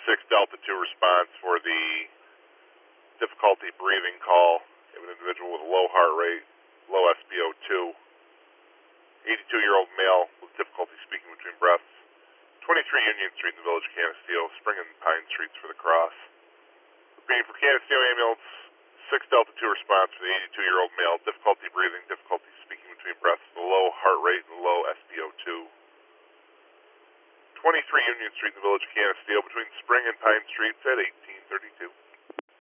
6 Delta 2 response for the difficulty breathing call of an individual with a low heart rate, low SpO2, 82-year-old male with difficulty speaking between breaths, 23 Union Street in the village of Canisteo, Spring and Pine Streets for the cross. Repeating for Canisteo ambulance, 6 Delta 2 response for the 82-year-old male, difficulty breathing, difficulty speaking between breaths, with a low heart rate and low SpO2. 23 Union Street in the village of Canisteo between Spring and Pine Streets at 1832.